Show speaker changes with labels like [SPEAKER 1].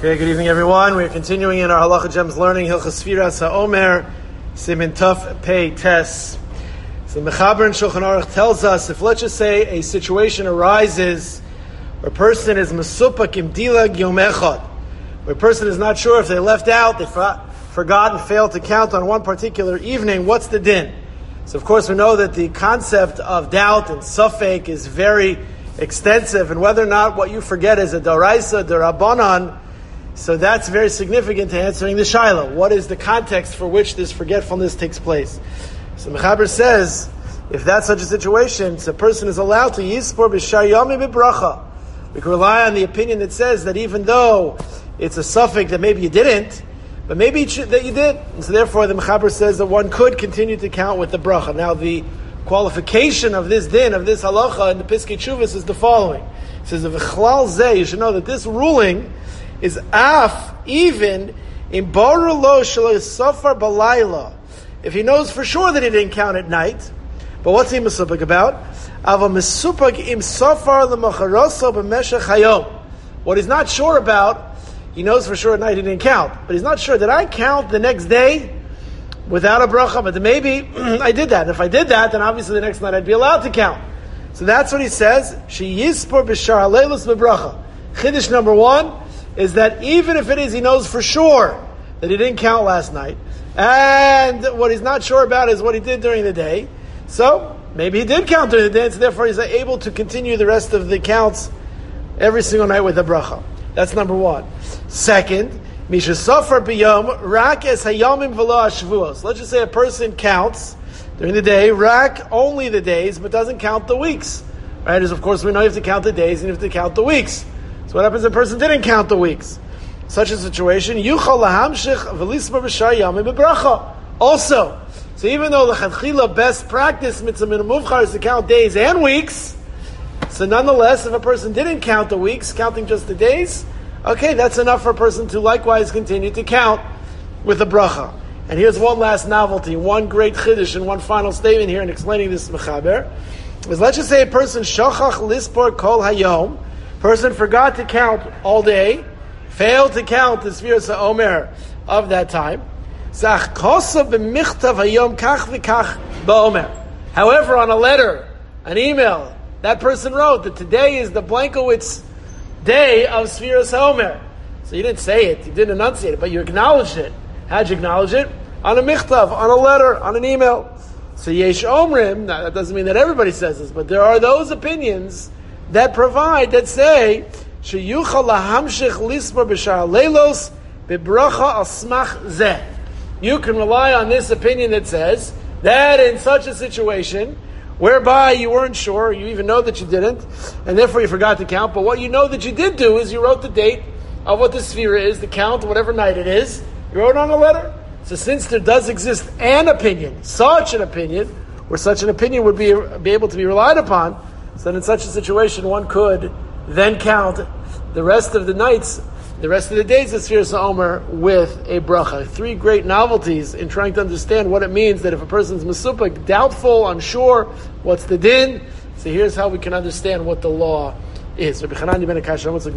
[SPEAKER 1] Okay, good evening, everyone. We're continuing in our Halacha Gems learning Hilchos Sfiras HaOmer, Simin Tuf Pei Tes. So Mechaber and Shulchan Aruch tells us, if let's just say a situation arises where a person is Mesupak Im Dilag Yom Echad, where a person is not sure if they left out, they forgot and failed to count on one particular evening, what's the din? So of course we know that the concept of doubt and safek is very extensive, and whether or not what you forget is a Daraisa, Darabanan, so that's very significant to answering the Shaila. What is the context for which this forgetfulness takes place? So Mechaber says, if that's such a situation, so a person is allowed to Yispor B'Shar Yami B'Bracha. We can rely on the opinion that says that even though it's a suffix that maybe you didn't, but maybe that you did. And so therefore the Mechaber says that one could continue to count with the bracha. Now the qualification of this din, of this halacha in the Piskei Teshuvos is the following. It says, V'chlal zeh, you should know that this ruling is af, even in baru lo shelo safar balayla. If he knows for sure that he didn't count at night, but what's he mesupik about? Ava mesupik im safar l'macharoso b'meshech hayom. What he's not sure about, he knows for sure at night he didn't count, but he's not sure. Did I count the next day without a bracha? But maybe I did that. If I did that, then obviously the next night I'd be allowed to count. So that's what he says. She yispor b'shar haleilos b'bracha. Chiddush number one is that even if it is, he knows for sure that he didn't count last night, and what he's not sure about is what he did during the day. So maybe he did count during the day, and so therefore he's able to continue the rest of the counts every single night with a bracha. That's number one. Second, misha safar b'yom rak es hayamim v'lo hashvuos. Let's just say a person counts during the day, rak only the days, but doesn't count the weeks. Right? As of course we know you have to count the days and you have to count the weeks. So what happens if a person didn't count the weeks? Such a situation, yuchal lahamshich v'lisma b'shar yamim b'bracha. Also, so even though the chadchila best practice mitzvah min muvchar is to count days and weeks, so nonetheless, if a person didn't count the weeks, counting just the days, okay, that's enough for a person to likewise continue to count with a bracha. And here's one last novelty, one great chiddush, and one final statement here in explaining this mechaber. Is let's just say a person shachach lispor kol hayom, person forgot to count all day, failed to count the Sfiras HaOmer of that time. However, on a letter, an email, that person wrote that today is the Blankowitz day of Sfiras HaOmer. So you didn't say it, you didn't enunciate it, but you acknowledged it. How'd you acknowledge it? On a michtav, on a letter, on an email. So yesh omrim, now that doesn't mean that everybody says this, but there are those opinions that provide, that say, sheyuchal lahamshich lisbar b'shar leilos bebracha al smach zeh. You can rely on this opinion that says that in such a situation, whereby you weren't sure, you even know that you didn't, and therefore you forgot to count, but what you know that you did do is you wrote the date of what the Sfira is, the count, whatever night it is, you wrote it on a letter. So since there does exist an opinion, such an opinion, where such an opinion would be able to be relied upon, so that in such a situation one could then count the rest of the nights, the rest of the days of Sfiras HaOmer with a bracha. Three great novelties in trying to understand what it means that if a person's mesupik, doubtful, unsure, what's the din? So here's how we can understand what the law is. Rabbi Chananya ben Akashya